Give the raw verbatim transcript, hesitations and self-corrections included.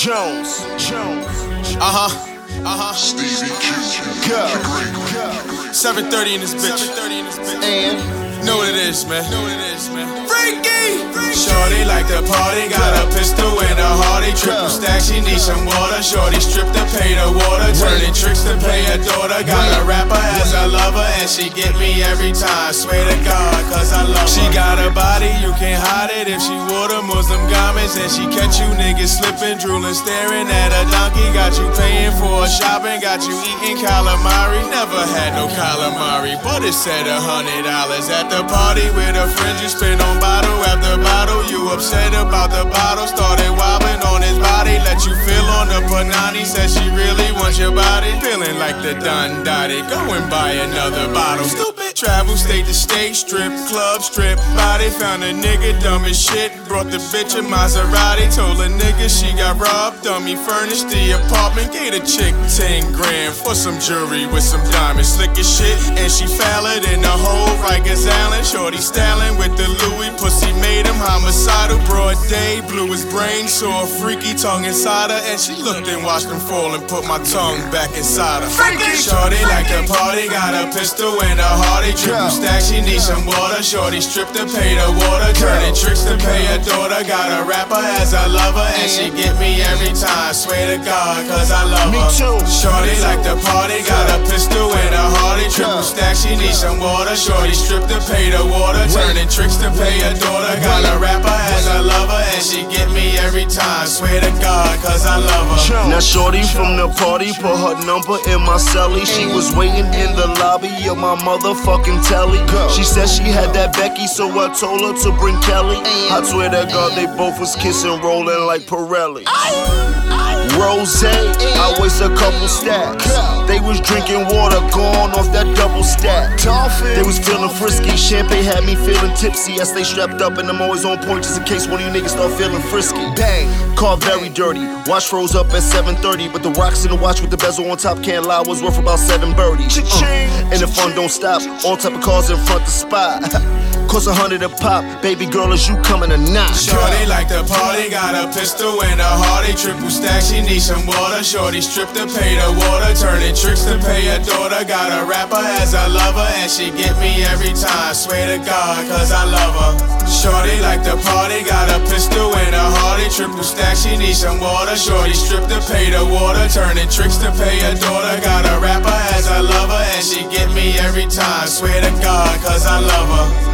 Jones, Jones. Uh huh, uh huh. Stevie Q. Go, Go. seven thirty in this bitch. And Know what it is, man. Know what it is, man. Freaky! Shorty like to party, got a pistol and a Hardy. Triple stack, she need some water. Shorty stripped to pay the water. Turning tricks to pay her daughter. Got a rapper as a lover, and she get me every time. Swear to God, cause I love her. She got a body, you can't hide it. If she wore the Muslim garments, and she catch you niggas slipping, drooling, staring at a donkey. Got you paying for shopping, got you eating calamari. Never had no calamari, but it said a hundred dollars at the party with a friend. You spend on bottle after bottle. You upset about the bottle. Started wobbling on his body. Let you feel on the panani. Said she really wants your body. Feeling like the Don Dottie. Go and buy another bottle. Stupid. Travel state to state. Strip club, strip body. Found a nigga dumb as shit. Brought the bitch a Maserati. Told a nigga she got robbed. Dummy furnished the apartment. Gave the chick ten grand for some jewelry with some diamonds. Slick as shit. And she falled in the hole. Rikers Island. Shorty styling with the Louis. Pussy made him homicidal. Broad day. Blew his brain. Saw a freaky tongue inside her. And she looked and watched him fall and put my tongue back inside her. Freaky. Shorty like to party. Got a pistol and a Hardy. Triple stack. She need some water. Shorty stripped to pay the water. Turning tricks to pay her daughter. Got a rapper as a lover. And she get me every time. Swear to God, cause I love her. Me too. Shorty like to party. Got a pistol and a Hardy. Triple stack. She need some water. Shorty stripped to pay the water. Turning tricks to pay her daughter. Got a rapper as a lover. And she get me every time. Swear to God, cause I love her. now shorty from the party put her number in my celly. She was waiting in the lobby of my motherfucking telly. She said she had that Becky, so I told her to bring Kelly. I swear to God they both was kissing, rolling like Pirelli. Rose, I waste a couple stacks. They was drinking water, gone off that double stack. They was feeling frisky, champagne had me feeling tipsy. I stay strapped up and I'm always on point just in case one of you niggas start feeling frisky. Bang, car very dirty. Watch froze up at seven thirty, but the rocks in the watch with the bezel on top can't lie was worth about seven birdies. Uh, and the fun don't stop, all type of cars in front the spot. Cost a hundred a pop, baby girl, is you coming or not? Shorty like to party, got a pistol and a Hardy. Triple stack, she need some water. Shorty stripped to pay the water. Turning tricks to pay her daughter. Got a rapper as a lover. And she get me every time. Swear to God, cause I love her. Shorty like to party, got a pistol and a Hardy. Triple stack, she need some water. Shorty stripped to pay the water. Turning tricks to pay her daughter. Got a rapper as a lover. And she get me every time. Swear to God, cause I love her.